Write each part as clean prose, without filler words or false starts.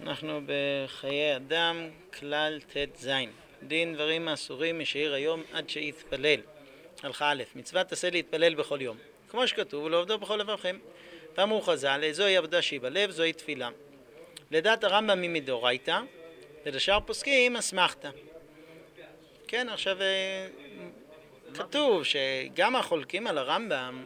אנחנו בחיי אדם, כלל ט"ז. דין דברים אסורים משאיר היום עד שיתפלל. הלכה א', מצוות עשה להתפלל בכל יום. כמו שכתוב, ולעובדו בכל לבבכם. ואמרו חז"ל, זוהי עבודה שהיא בלב, זוהי תפילה. לדעת הרמב"ם היא מדאורייתא, ולשאר פוסקים אסמכתא. כן, עכשיו כתוב שגם החולקים על הרמב"ם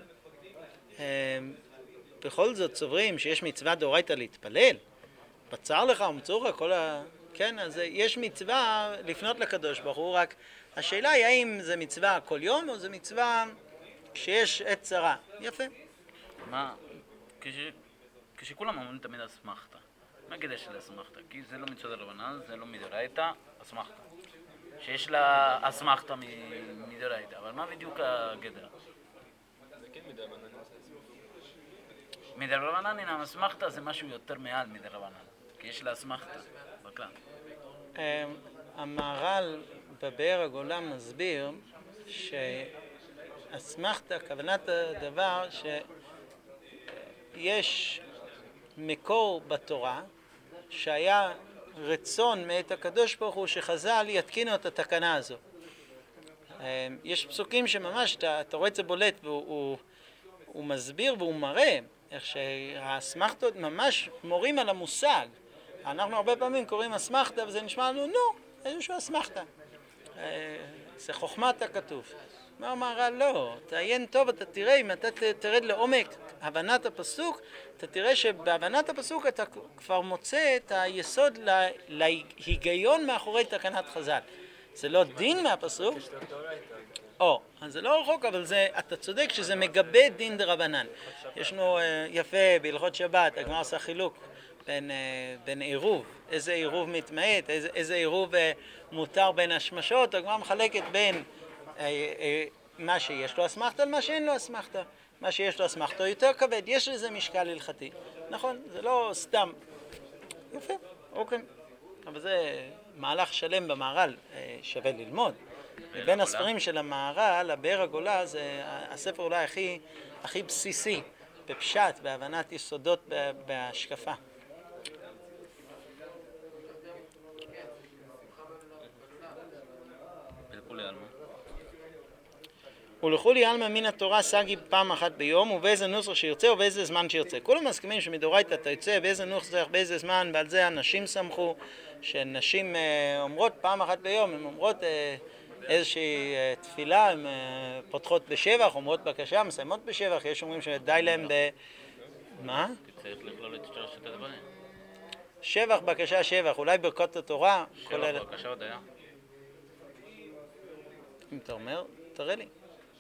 בכל זאת סוברים שיש מצווה דאורייתא להתפלל. בצר לך ומצור כל כן, אז יש מצווה לפנות לקדוש ברוך הוא, רק השאלה היא האם זה מצווה כל יום או זה מצווה כשיש עת צרה. יפה. מה? כשכולם אומרים תמיד אסמכתא, מה הגדר של אסמכתא? כי זה לא מצוות דרבנן, זה לא מדאורייתא, אסמכתא. שיש לה אסמכתא מדאורייתא, אבל מה בדיוק הגדר? זה כן מדרבנן. מדרבנן הנה אסמכתא זה משהו יותר מעל מדרבנן, כי יש לה אסמכתא בכלל. המהר"ל בבאר הגולה מסביר שאסמכתא, כוונת הדבר שיש מקור בתורה שהיה רצון מאת הקדוש ברוך הוא שחז"ל יתקינו את התקנה הזו. יש פסוקים שממש אתה רואה את זה בולט והוא מסביר והוא מראה איך שהאסמכתות ממש מורים על המושג. אנחנו הרבה פעמים קוראים אסמכתא וזה נשמע לנו איזשהו אסמכתא, זה חוכמת הכתוב. מה המהר"ל? לא, תעיין טוב, אתה תראה, אם אתה תרד לעומק הבנת הפסוק, אתה תראה שבהבנת הפסוק אתה כבר מוצא את היסוד להיגיון מאחורי תקנת חז"ל. זה לא דין מהפסוק, אז זה לא רחוק, אבל אתה צודק שזה מגבה דין דרבנן. ישנו יפה בהלכות שבת, הגמרא עושה חילוק בין עירוב, איזה עירוב מתמעט, איזה עירוב מותר בין השמשות. הגמרא מחלקת בין מה שיש לו אסמכתא למה שאין לו אסמכתא. מה שיש לו אסמכתא יותר כבד, יש לזה משקל הלכתי. נכון, זה לא סתם. יפה, אוקיי. אבל זה מהלך שלם במהר"ל, שווה ללמוד. בין הספרים של המהר"ל, הבאר הגולה, זה הספר אולי הכי בסיסי, בפשט, בהבנת יסודות בהשקפה. ולכולי עלמא מן התורה סגי פעם אחת ביום ובאיזה נוסח שירצה ובאיזה זמן שירצה. כולם מסכימים שמדאורייתא אתה יוצא באיזה נוסח, באיזה זמן, ועל זה אנשים סמכו, שנשים אומרות פעם אחת ביום, הן אומרות איזושהי תפילה, הן פותחות בשבח, אומרות בקשה, מסיימות בשבח, יש אומרים שדי להם מה? צריך לכלול את שלושת הדברים. שבח, בקשה, שבח, אולי ברכות התורה. שבח, בקשה, הודיה. אם אתה אומר, תראה לי.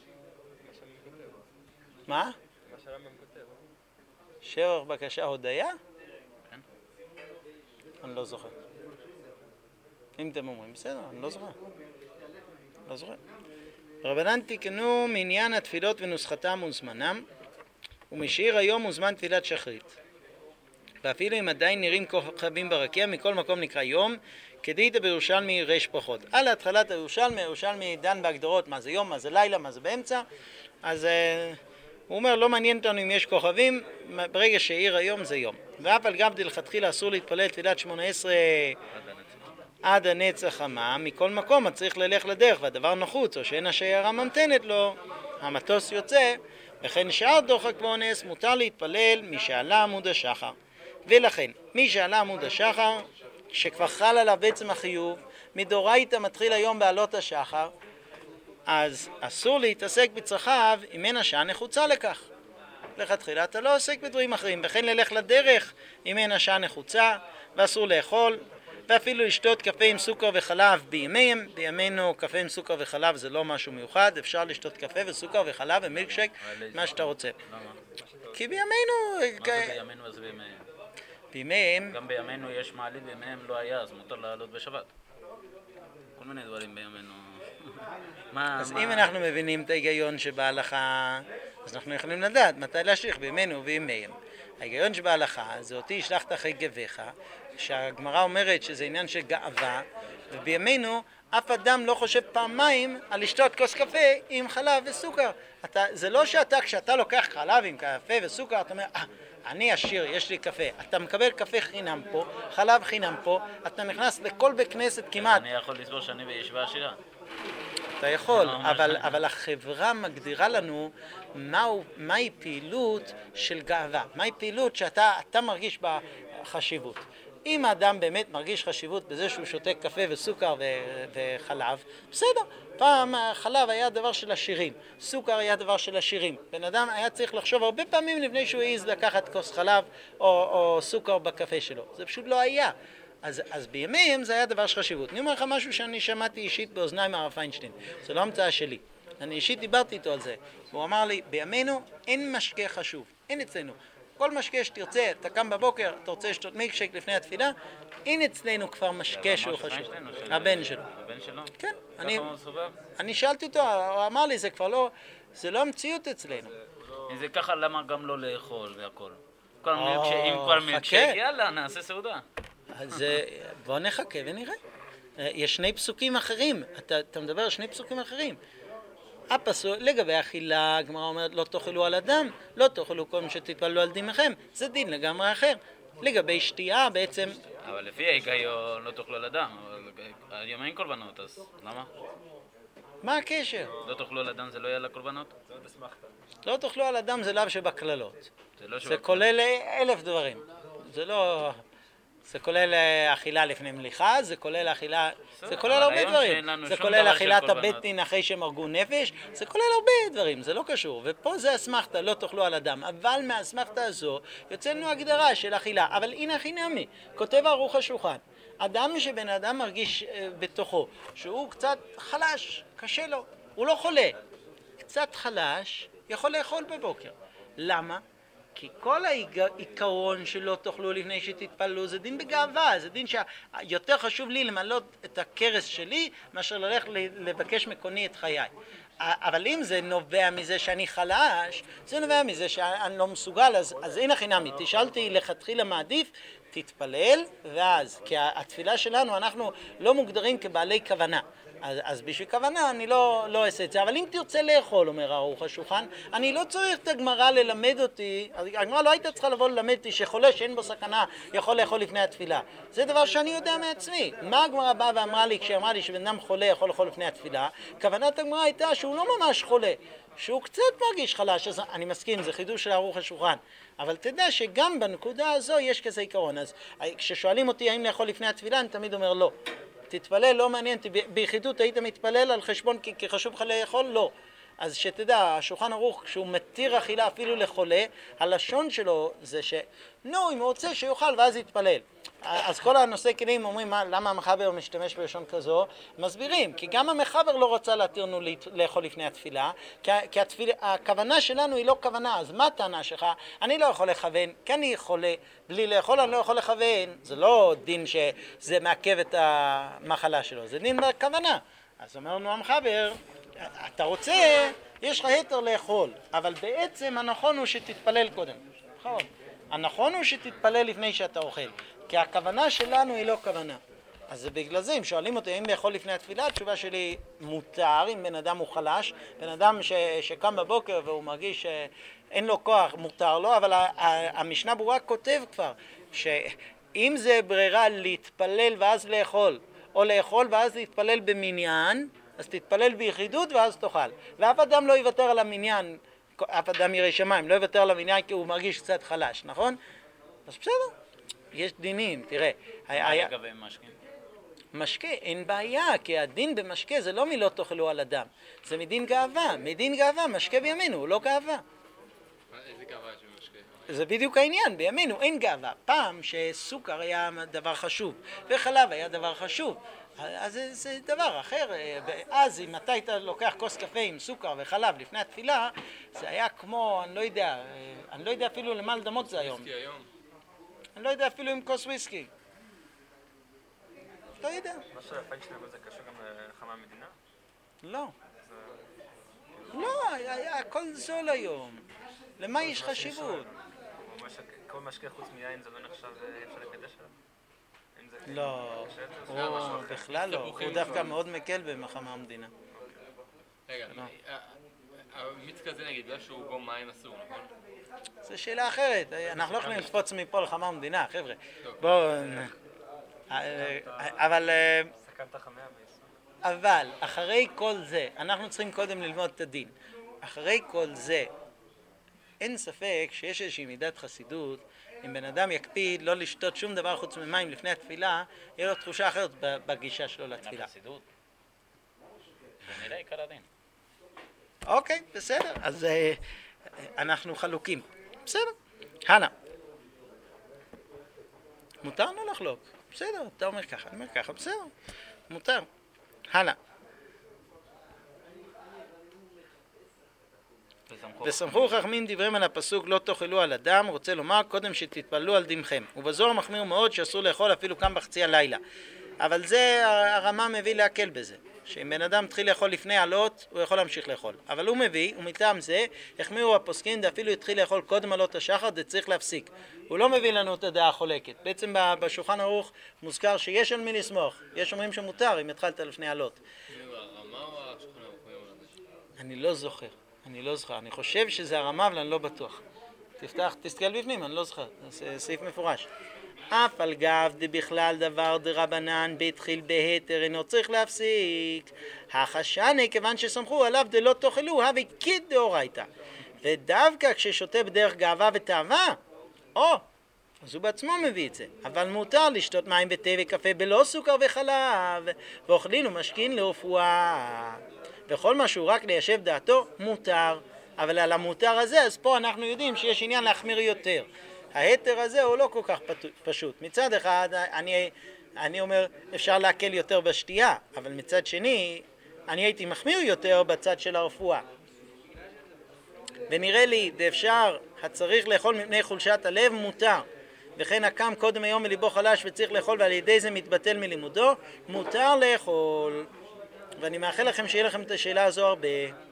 מה? מה שהרמב"ם כותב. שבח, בקשה, הודיה? כן. אני לא זוכר. אם אתם אומרים, בסדר, אני לא זוכר. לא זוכר. רבנן תיקנו מעניין התפילות ונוסחתם וזמנם, ומשאיר היום וזמן תפילת שחרית. ואפילו אם עדיין נראים כוכבים ברקיע, מכל מקום נקרא יום, כדאיתא בירושלמי ריש פחות. על התחלת הירושלמי דן בהגדרות מה זה יום, מה זה לילה, מה זה באמצע. אז הוא אומר, לא מעניין אותנו אם יש כוכבים, ברגע שהעיר היום זה יום. ואף על גב דלכתחילה אסור להתפלל תפילת 18 עד הנצח חמה, מכל מקום את צריך ללך לדרך והדבר נחוץ, או שאין השיירה ממתנת לו, המטוס יוצא, וכן שאר דוחק ואונס מותר להתפלל משעלה עמוד השחר. ולכן, מי שעלה עמוד השחר, שכבר חל עליו בעצם החיוב, מדאורייתא מתחיל היום בעלות השחר, אז אסור להתעסק בצרכיו אם אין השעה נחוצה לכך. לכתחילה אתה לא עוסק בדברים אחרים, וכן ללך לדרך אם אין השעה נחוצה, ואסור לאכול, ואפילו לשתות קפה עם סוכר וחלב בימיהם. בימינו קפה עם סוכר וחלב זה לא משהו מיוחד, אפשר לשתות קפה וסוכר וחלב ומילקשייק, מה שאתה רוצה. למה? כי בימינו... מה זה בימינו אז בימיהם? בימיהם... גם בימינו יש מעלית, בימיהם לא היה, אז מותר לעלות בשבת. כל מיני דברים בימינו. אז אם אנחנו מבינים את ההיגיון שבהלכה, אז אנחנו יכולים לדעת מתי להשליך בימינו ובימיהם. ההיגיון שבהלכה זה אותי ישלחת אחרי גביך, שהגמרא אומרת שזה עניין של גאווה, ובימינו אף אדם לא חושב פעמיים על לשתות כוס קפה עם חלב וסוכר. זה לא שאתה, כשאתה לוקח חלב עם קפה וסוכר, אתה אומר, אני עשיר, יש לי קפה, אתה מקבל קפה חינם פה, חלב חינם פה, אתה נכנס לכל בית כנסת כמעט, אני יכול לסבור שאני בישיבה עשירה. אתה יכול, לא, אבל החברה מגדירה לנו מהי פעילות של גאווה, מהי פעילות שאתה מרגיש בה חשיבות. אם האדם באמת מרגיש חשיבות בזה שהוא שותה קפה וסוכר וחלב, בסדר. פעם חלב היה דבר של עשירים, סוכר היה דבר של עשירים. בן אדם היה צריך לחשוב הרבה פעמים לפני שהוא העז לקחת כוס חלב או סוכר בקפה שלו. זה פשוט לא היה. אז בימיהם זה היה דבר של חשיבות. אני אומר לך משהו שאני שמעתי אישית באוזניים מהרב פיינשטיין. זה לא המצאה שלי. אני אישית דיברתי איתו על זה. והוא אמר לי, בימינו אין משקה חשוב. אין אצלנו. כל משקה שתרצה, אתה קם בבוקר, אתה רוצה לשתות מילקשייק לפני התפילה, אין אצלנו כבר משקה שהוא חשוב. הבן שלו. הבן שלו? כן. ככה הוא מסובב? אני שאלתי אותו, הוא אמר לי, זה לא המציאות אצלנו. אם זה ככה, למה גם לא לאכול והכל? אם כבר מילקשייק, יאללה, נעשה סעודה. אז בוא נחכה ונראה. יש שני פסוקים אחרים, אתה מדבר על שני פסוקים אחרים. הפסוק לגבי אכילה, הגמרא אומרת לא תאכלו על אדם, לא תאכלו כל מה שתתפללו על דמכם, זה דין לגמרי אחר. לגבי שתייה בעצם... אבל לפי ההיגיון לא תאכלו על אדם, אבל היום אין קורבנות, אז למה? מה הקשר? לא תאכלו על אדם זה לא יהיה לקורבנות? לא תאכלו על אדם זה לאו שבקללות. לא זה כולל 1000 דברים. זה לא... זה כולל אכילה לפני מליחה, זה כולל אכילה, זה כולל הרבה דברים. זה כולל אכילת הבית דין אחרי שהם הרגו נפש, זה כולל הרבה דברים, זה לא קשור. ופה זה אסמכתה, לא תאכלו על אדם. אבל מהאסמכתה הזו יוצא לנו הגדרה של אכילה. אבל הנה הכי נמי, כותב ערוך השולחן. אדם שבן אדם מרגיש בתוכו, שהוא קצת חלש, קשה לו, הוא לא חולה. קצת חלש, יכול לאכול בבוקר. למה? כי כל העיקרון שלא תאכלו לפני שתתפללו זה דין בגאווה, זה דין שיותר חשוב לי למלות את הכרס שלי מאשר ללכת לבקש מקוני את חיי. אבל אם זה נובע מזה שאני חלש, זה נובע מזה שאני לא מסוגל, אז אין הכי נמי, תשאלתי לכתחילה מעדיף, תתפלל ואז, כי התפילה שלנו אנחנו לא מוגדרים כבעלי כוונה. אז בשביל כוונה אני לא אעשה את זה, אבל אם תרצה לאכול, אומר ערוך השולחן, אני לא צריך את הגמרא ללמד אותי, הגמרא לא הייתה צריכה לבוא ללמד אותי שחולה שאין בו סכנה יכול לאכול לפני התפילה. זה דבר שאני יודע מעצמי. מה הגמרא באה ואמרה לי כשאמרה לי שבן אדם חולה יכול לאכול לפני התפילה? כוונת הגמרא הייתה שהוא לא ממש חולה, שהוא קצת מרגיש חלש, אז אני מסכים, זה חידוש של ערוך השולחן. אבל תדע שגם בנקודה הזו יש כזה עיקרון. אז כששואלים אותי האם לאכול לפני התפילה, אני תמיד אומר לא. תתפלל, לא מעניין, ביחידות היית מתפלל על חשבון כי חשוב לך לאכול? לא. אז שתדע, השולחן ערוך, כשהוא מתיר אכילה אפילו לחולה, הלשון שלו זה נו, אם הוא רוצה שיאכל ואז יתפלל. אז כל הנושא כלים אומרים, למה המחבר משתמש בלשון כזו? מסבירים, כי גם המחבר לא רצה להתיר לנו לאכול לפני התפילה, כי הכוונה שלנו היא לא כוונה, אז מה הטענה שלך? אני לא יכול לכוון, כי אני חולה, בלי לאכול אני לא יכול לכוון, זה לא דין שזה מעכב את המחלה שלו, זה דין בכוונה. אז אמרנו המחבר, אתה רוצה, יש לך היתר לאכול, אבל בעצם הנכון הוא שתתפלל קודם. נכון. הנכון הוא שתתפלל לפני שאתה אוכל, כי הכוונה שלנו היא לא כוונה. אז בגלל זה, אם שואלים אותי אם לאכול לפני התפילה, התשובה שלי מותר, אם בן אדם הוא חלש, בן אדם שקם בבוקר והוא מרגיש שאין לו כוח, מותר לו, אבל המשנה ברורה כותב כבר, שאם זה ברירה להתפלל ואז לאכול, או לאכול ואז להתפלל במניין, אז תתפלל ביחידות ואז תאכל. ואף אדם לא יוותר על המניין, אף אדם ירא שמיים, לא יוותר על המניין כי הוא מרגיש קצת חלש, נכון? אז בסדר, יש דינים, תראה. מה לגבי משקה? משקה, אין בעיה, כי הדין במשקה זה לא מלא תאכלו על אדם, זה מדין גאווה, מדין גאווה, משקה בימינו, הוא לא גאווה. איזה גאווה יש במשקה? זה זה בדיוק העניין, בימינו אין גאווה. פעם שסוכר היה דבר חשוב, וחלב היה דבר חשוב, אז זה דבר אחר. אז אם אתה היית לוקח כוס קפה עם סוכר וחלב לפני התפילה, זה היה כמו, אני לא יודע אפילו למה לדמות זה היום. וויסקי היום. אני לא יודע אפילו עם כוס וויסקי. לא יודע. מה שהפיינשטיין זה קשור גם לחמה המדינה? לא. לא, היה הכל זול היום. למה יש חשיבות? כל משקה חוץ מיין זה לא נחשב אפשר לקדש עליו? לא, הוא בכלל לא. הוא דווקא מאוד מקל במחמה המדינה. רגע, מיץ כזה נגיד, בגלל שהוא בו מים אסור, נכון? זו שאלה אחרת, אנחנו לא יכולים לקפוץ מפה לחמה ומדינה, חבר'ה. בואו... סכנת חמיה בישראל. אבל אחרי כל זה, אנחנו צריכים קודם ללמוד את הדין. אחרי כל זה, אין ספק שיש איזושהי מידת חסידות. אם בן אדם יקפיד לא לשתות שום דבר חוץ ממים לפני התפילה, יהיה לו תחושה אחרת בגישה שלו לתפילה. חסידות. זה נראה עיקר הדין. אוקיי, בסדר, אז אנחנו חלוקים. בסדר, הלאה. מותר לא לחלוק. בסדר, אתה אומר ככה, אני אומר ככה, בסדר, מותר. הלאה. וסמכו חכמים דבריהם על הפסוק לא תאכלו על אדם, רוצה לומר קודם שתתפללו על דמכם. ובזוהר מחמיר מאוד שאסור לאכול אפילו כאן בחצי הלילה. אבל זה הרמה מביא להקל בזה. שאם בן אדם התחיל לאכול לפני עלות, הוא יכול להמשיך לאכול. אבל הוא מביא, ומטעם זה, החמירו הפוסקים, ואפילו התחיל לאכול קודם עלות השחר, זה צריך להפסיק. הוא לא מביא לנו את הדעה החולקת. בעצם בשולחן ערוך מוזכר שיש על מי לסמוך. יש אומרים שמותר אם התחלת לפני עלות. אני לא זוכר. אני חושב שזה הרמה, אבל אני לא בטוח. תסתכל בפנים, אני לא זוכר. זה סעיף מפורש. אף על גב דבכלל דבר דרבנן בהתחיל בהתר אינו צריך להפסיק. החשני כיוון שסמכו עליו דלא תאכלו הווי קיד דאורייתא. ודווקא כששותה בדרך גאווה ותאווה, אז הוא בעצמו מביא את זה. אבל מותר לשתות מים ותה וקפה בלא סוכר וחלב, ואוכלין ומשקין לרפואה. וכל מה שהוא רק ליישב דעתו מותר. אבל על המותר הזה, אז פה אנחנו יודעים שיש עניין להחמיר יותר. ההתר הזה הוא לא כל כך פשוט. מצד אחד, אני אומר, אפשר להקל יותר בשתייה, אבל מצד שני, אני הייתי מחמיר יותר בצד של הרפואה. ונראה לי, אפשר, הצריך לאכול מפני חולשת הלב מותר. וכן הקם קודם היום מליבו חלש וצריך לאכול ועל ידי זה מתבטל מלימודו, מותר לאכול. ואני מאחל לכם שיהיה לכם את השאלה הזו הרבה.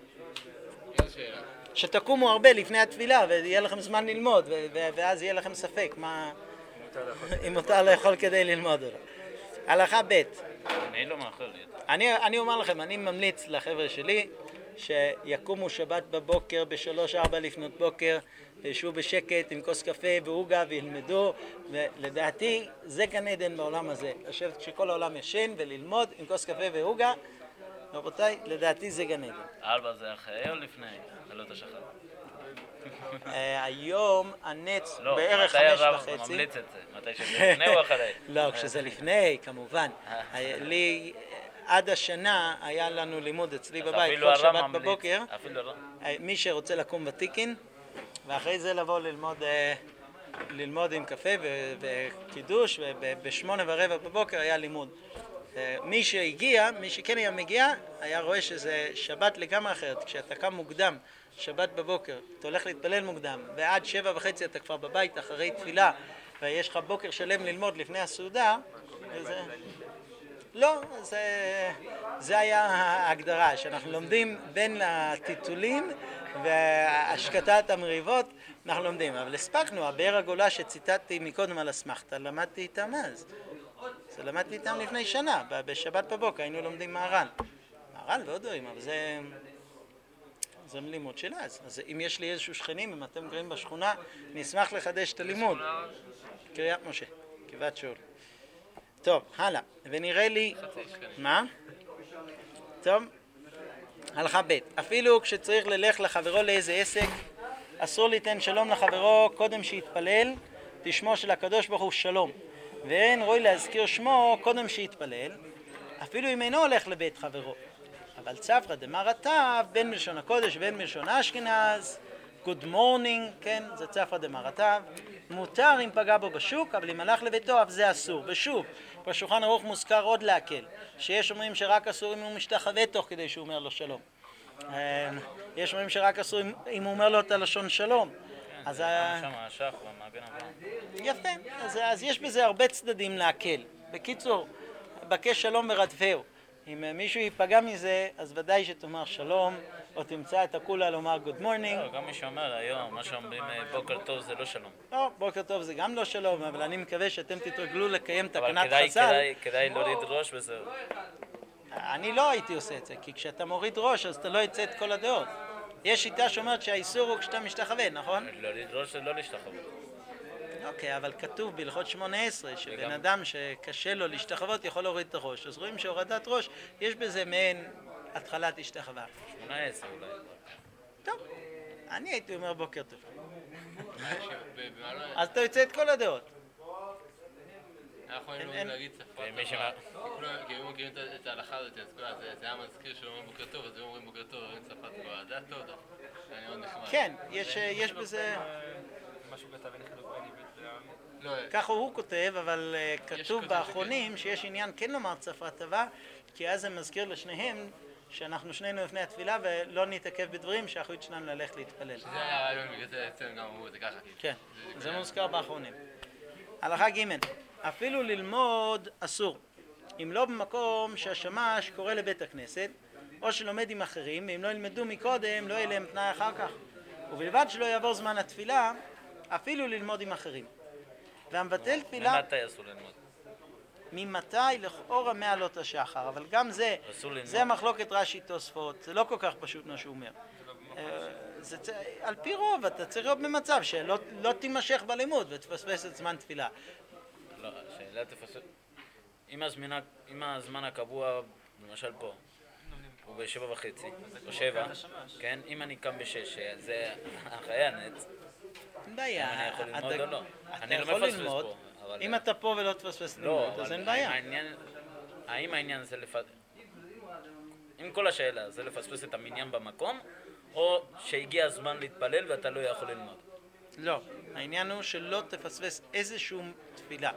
שתקומו הרבה לפני התפילה ויהיה לכם זמן ללמוד ואז יהיה לכם ספק אם מותר לאכול כדי ללמוד או לא. הלכה ב' אני לא מאכל לי. אני אומר לכם, אני ממליץ לחבר'ה שלי שיקומו שבת בבוקר ב3-4 לפנות בוקר וישבו בשקט עם כוס קפה ועוגה וילמדו, ולדעתי זה גן עדן בעולם הזה, לשבת כשכל העולם ישן וללמוד עם כוס קפה ועוגה. רבותיי, לדעתי זה גן עדן. 4 זה אחרי או לפני? עלות השחר. היום הנץ לא, בערך 5:30. מתי הרב ממליץ את זה? מתי שזה לפני או אחרי? לא, כשזה לפני, כמובן. לי עד השנה היה לנו לימוד אצלי בבית כל שבת בבוקר. מי שרוצה לקום ותיקין, ואחרי זה לבוא ללמוד עם קפה וקידוש, וב8:15 בבוקר היה לימוד. מי שכן היה מגיע, היה רואה שזה שבת לגמרי אחרת. כשאתה קם מוקדם, שבת בבוקר, אתה הולך להתפלל מוקדם, ועד 7:30 אתה כבר בבית אחרי תפילה, ויש לך בוקר שלם ללמוד לפני הסעודה, לא, זה היה ההגדרה, שאנחנו לומדים בין הטיטולים והשקטת המריבות, אנחנו לומדים. אבל הספקנו, הבאר הגולה שציטטתי מקודם על אסמכתא, למדתי איתם אז. זה למדתי איתם לפני שנה, בשבת בבוקר היינו לומדים מהר"ן ועוד דברים, אבל זה לימוד של אז אם יש לי איזשהו שכנים, אם אתם גרים בשכונה, אני אשמח לחדש את הלימוד. קריית משה, גבעת שאול. טוב, הלאה, ונראה לי... מה? טוב, הלכה ב' אפילו כשצריך ללך לחברו לאיזה עסק, אסור ליתן שלום לחברו קודם שיתפלל, תשמו של הקדוש ברוך הוא שלום. ואין רואי להזכיר שמו קודם שיתפלל, אפילו אם אינו הולך לבית חברו. אבל צפרא דמר הטב, בין מלשון הקודש ובין מלשון אשכנז, good morning, כן, זה צפרא דמר הטב, מותר אם פגע בו בשוק, אבל אם הלך לביתו, אף זה אסור. ושוב, בשולחן ערוך מוזכר עוד להקל, שיש אומרים שרק אסור אם הוא משתחווה תוך כדי שהוא אומר לו שלום. יש אומרים שרק אסור אם הוא אומר לו את הלשון שלום. אז שם השח והמגן הבא. יפה, אז יש בזה הרבה צדדים להקל. בקיצור, בקש שלום ורדפהו. אם מישהו ייפגע מזה, אז ודאי שתאמר שלום, או תמצא את הכולה לומר good morning. גם מי שאומר היום, מה שאומרים בוקר טוב זה לא שלום. לא, בוקר טוב זה גם לא שלום, אבל אני מקווה שאתם תתרגלו לקיים תקנת חז"ל. אבל כדאי להוריד ראש וזהו. אני לא הייתי עושה את זה, כי כשאתה מוריד ראש, אז אתה לא יצא את כל הדעות. יש שיטה שאומרת שהאיסור הוא כשאתה משתחווה, נכון? לא לדרוש זה לא להשתחוות. אוקיי, אבל כתוב בהלכות 18 שבן אדם שקשה לו להשתחוות יכול להוריד את הראש. אז רואים שהורדת ראש, יש בזה מעין התחלת השתחווה. 18 אולי. טוב, אני הייתי אומר בוקר טוב. במה לא... אז אתה יוצא את כל הדעות. אנחנו היינו אין- להגיד שפה מי טובה. שמע- כי היו מכירים את ההלכה הזאת, אז זה היה מזכיר שאומרים בוקר טוב, אז היו אומרים בוקר טוב, אומרים שפה טובה. זה היה טוב דווקא. זה היה מאוד נחמד. כן, יש בזה, משהו כתב אין חילוק בין עברית לא, ככה הוא כותב, אבל כתוב כזה באחרונים שיש עניין כן לומר שפה טובה, כי אז זה מזכיר לשניהם שאנחנו שנינו לפני התפילה ולא נתעכב בדברים שהאחריות שלנו ללכת להתפלל. זה היה רעיון, בגלל זה אצלנו גם אמרו את זה ככה. כאילו. כן, זה מוזכר באחרונים. הלכה ג' אפילו ללמוד אסור, אם לא במקום שהשמש קורא לבית הכנסת, או שלומד עם אחרים, ואם לא ילמדו מקודם, לא יהיה להם תנאי אחר כך. ובלבד שלא יעבור זמן התפילה, אפילו ללמוד עם אחרים. והמבטל תפילה, ממתי אסור ללמוד? ממתי לכאורה מעלות השחר, אבל גם זה, אסור ללמוד. זה מחלוקת רש"י תוספות, זה לא כל כך פשוט מה שהוא אומר. על פי רוב אתה צריך להיות במצב שלא תימשך בלימוד ותפספס את זמן תפילה. לא, השאלה תפסק. אם הזמן הקבוע, למשל פה, הוא ב7:30, או 7, כן? אם אני קם ב6, זה אחרי הנץ, אין בעיה, אני יכול ללמוד אתה- או לא? אתה אני לא יכול מפספס ללמוד, פה, אבל... אם אתה פה ולא תפספס לא, לימוד, אז אבל אין בעיה. האם העניין זה אם כל השאלה זה לפספס את המניין במקום, או שהגיע הזמן להתפלל ואתה לא יכול ללמוד? לא, העניין הוא שלא תפספס איזשהו תפילה.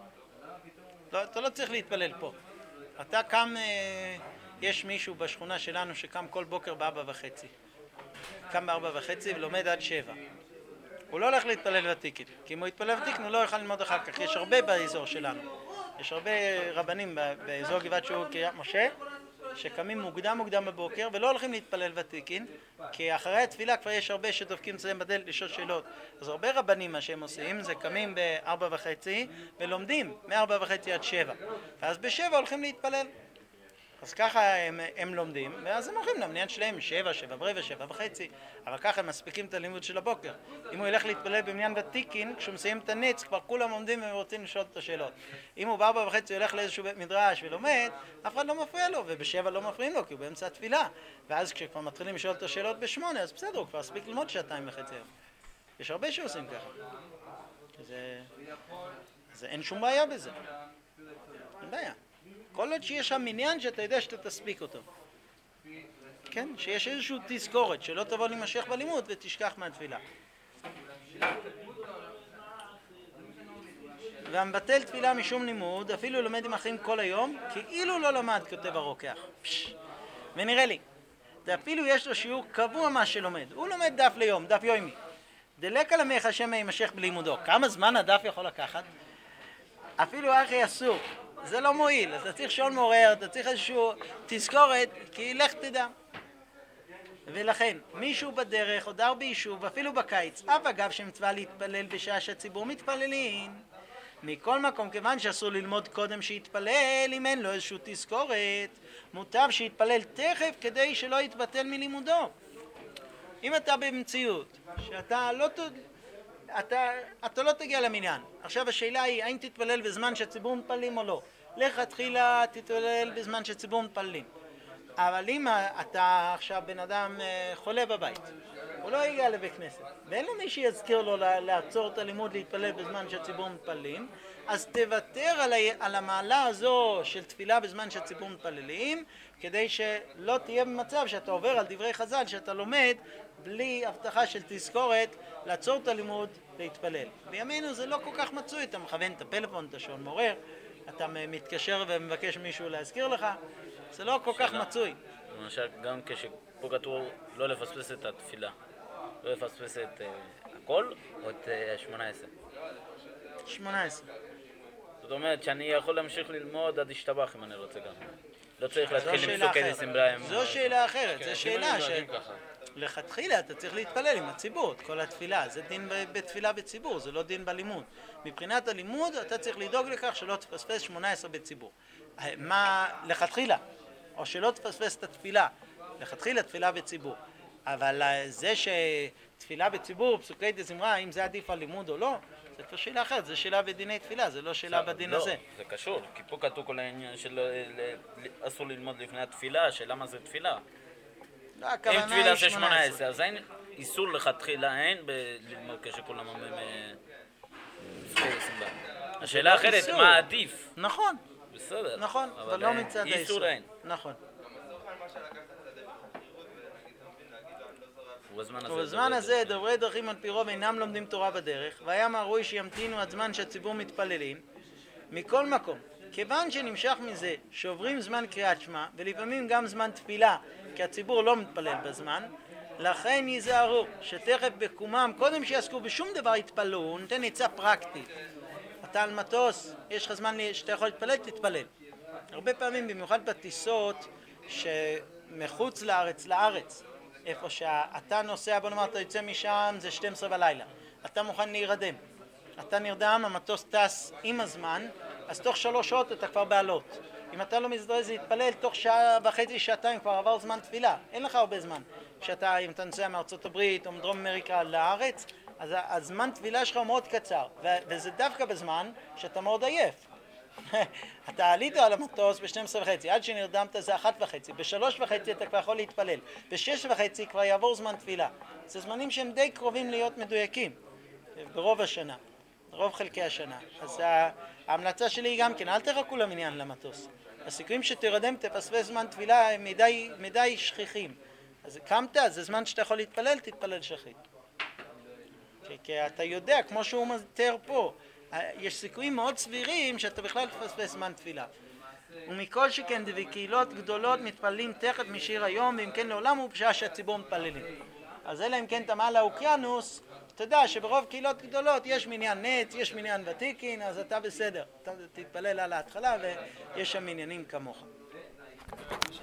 לא, אתה לא צריך להתפלל פה. אתה קם, יש מישהו בשכונה שלנו שקם כל בוקר ב4:30. קם ב4:30 ולומד עד 7. הוא לא הולך להתפלל ותיקין, כי אם הוא יתפלל ותיקין הוא לא יוכל ללמוד אחר כך. יש הרבה באזור שלנו. יש הרבה רבנים באזור גבעת שאול קריית משה, שקמים מוקדם בבוקר ולא הולכים להתפלל ותיקין, כי אחרי התפילה כבר יש הרבה שדופקים אצלם בדלת לשאול שאלות. אז הרבה רבנים מה שהם עושים זה קמים ב4:30 ולומדים מ4:30 עד 7, ואז ב7 הולכים להתפלל. אז ככה הם לומדים, ואז הם הולכים למניין שלהם 7, 7:15, 7:30, אבל ככה הם מספיקים את הלימוד של הבוקר. אם הוא ילך להתפלל במניין ותיקין, כשהוא מסיים את הנץ, כבר כולם עומדים והם רוצים לשאול את השאלות. אם הוא ב4:30 הולך לאיזשהו בית מדרש ולומד, אף אחד לא מפריע לו, וב7 לא מפריעים לו, כי הוא באמצע התפילה. ואז כשכבר מתחילים לשאול את השאלות ב8, אז בסדר, הוא כבר הספיק ללמוד 2.5 היום. יש הרבה שעושים ככה. זה אין שום בעיה בזה. אין בעיה. כל עוד שיש שם עניין שאתה יודע שאתה תספיק אותו. כן? שיש איזושהי תזכורת, שלא תבוא להימשך בלימוד ותשכח מהתפילה. והמבטל תפילה משום לימוד, אפילו לומד עם אחרים כל היום, כאילו לא למד, כותב הרוקח. ונראה לי, אפילו יש לו שיעור קבוע מה שלומד. הוא לומד דף ליום, דף יומי. דלק על עמך השם יימשך בלימודו. כמה זמן הדף יכול לקחת? אפילו אחי אסור. זה לא מועיל, אתה צריך שעון מעורר, אתה צריך איזשהו תזכורת, כי לך תדע. ולכן, מישהו בדרך, או דר ביישוב, אפילו בקיץ, אף אגב שמצווה להתפלל בשעה שהציבור מתפללים. מכל מקום, כיוון שאסור ללמוד קודם שיתפלל, אם אין לו איזשהו תזכורת, מוטב שיתפלל תכף כדי שלא יתבטל מלימודו. אם אתה במציאות, שאתה לא... אתה לא תגיע למניין. עכשיו השאלה היא, האם תתפלל בזמן שהציבור מתפללים או לא? לכתחילה תתפלל בזמן שהציבור מתפללים. אבל אם אתה עכשיו בן אדם חולה בבית, הוא לא יגיע לבית כנסת, ואין לו מי שיזכיר לו לעצור את הלימוד להתפלל בזמן שהציבור מתפללים, אז תוותר על המעלה הזו של תפילה בזמן שהציבור מתפללים, כדי שלא תהיה במצב שאתה עובר על דברי חז"ל, שאתה לומד בלי הבטחה של תזכורת לעצור את הלימוד להתפלל. בימינו זה לא כל כך מצוי, אתה מכוון את הפלאפון, את השעון מעורר, אתה מתקשר ומבקש מישהו להזכיר לך, זה לא כל כך מצוי. למשל, גם כשפה כתוב לא לפספס את התפילה, לא לפספס את הכל או את 18. 18. זאת אומרת שאני יכול להמשיך ללמוד עד השתבח אם אני רוצה גם. לא צריך זו להתחיל שאלה עם פסוקי אחרת. דסמבריים. זו שאלה אחרת, זו אם שאלה היו נוהגים ככה. לכתחילה אתה צריך להתפלל עם הציבור, את כל התפילה, זה דין בתפילה בציבור, זה לא דין בלימוד. מבחינת הלימוד אתה צריך לדאוג לכך שלא תפספס 18 בציבור. מה לכתחילה? או שלא תפספס את התפילה, לכתחילה תפילה בציבור. אבל זה שתפילה בציבור, פסוקי דזמרה, אם זה עדיף על לימוד או לא, זה כבר שאלה אחרת, זה שאלה בדיני תפילה, זה לא שאלה בדין הזה. לא, זה קשור, כי פה כתוב כל העניין של אסור ללמוד לפני התפילה, שאלה מה זה תפילה. לא, אם הכוונה תפילה היא זה 18. 18, אז אין איסור לכתחילה, אין ללמוד כשכולם אומרים פסוקי דזמרה. השאלה אחרת, איסור. מה עדיף? נכון, בסדר. נכון, אבל לא מצד האיסור. איסור אין. נכון. ובזמן הזה דוברי דרכים על פי רוב אינם לומדים תורה בדרך, והיה מהראוי שימתינו עד זמן שהציבור מתפללים. מכל מקום, כיוון שנמשך מזה שעוברים זמן קריאת שמע, ולפעמים גם זמן תפילה, כי הציבור לא מתפלל בזמן, לכן ייזהרו שתכף בקומם, קודם שיעסקו בשום דבר יתפללו. נותן עצה פרקטית. אתה על מטוס, יש לך זמן שאתה יכול להתפלל, תתפלל. הרבה פעמים, במיוחד בטיסות שמחוץ לארץ, איפה שאתה נוסע, בוא נאמר, אתה יוצא משם, זה 12 בלילה. אתה מוכן להירדם. אתה נרדם, המטוס טס עם הזמן, אז תוך 3 שעות אתה כבר בעלות. אם אתה לא מזדרז להתפלל, תוך שעה וחצי, שעתיים כבר עבר זמן תפילה. אין לך הרבה זמן. אם אתה נוסע מארצות הברית או מדרום אמריקה לארץ, אז הזמן תפילה שלך הוא מאוד קצר. וזה דווקא בזמן שאתה מאוד עייף. אתה עלית על המטוס ב-12:30, עד שנרדמת זה 1:30, ב-3:30 אתה כבר יכול להתפלל, ב-6:30 כבר יעבור זמן תפילה. זה זמנים שהם די קרובים להיות מדויקים ברוב השנה, ברוב חלקי השנה. אז ההמלצה שלי היא גם כן, אל תחכו למניין למטוס. הסיכויים שתרדם תפספס זמן תפילה הם מדי שכיחים. אז קמת, זה זמן שאתה יכול להתפלל, תתפלל שחית. כי אתה יודע, כמו שהוא מתאר פה, יש סיכויים מאוד סבירים שאתה בכלל תפספס זמן תפילה. ומכל שכן בקהילות גדולות מתפללים תכף משיר היום, ואם כן לעולם הוא בשעה שהציבור מתפללים. אז אלא אם כן אתה מעל האוקיינוס, אתה יודע שברוב קהילות גדולות יש מניין נץ, יש מניין ותיקין, אז אתה בסדר. אתה תתפלל על ההתחלה ויש שם מניינים כמוך.